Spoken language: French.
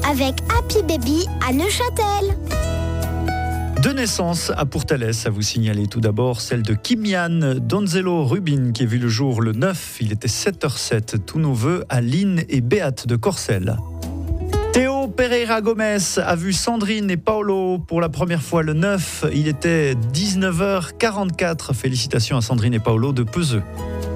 avec Happy Baby à Neuchâtel. Deux naissances à Pourtalès à vous signaler. Tout d'abord, celle de Kimian Donzello Rubin qui a vu le jour le 9. Il était 7h07. Tous nos vœux à Lynn et Béate de Corcelles. Théo Pereira Gomes a vu Sandrine et Paolo pour la première fois le 9. Il était 19h44. Félicitations à Sandrine et Paolo de Peseux.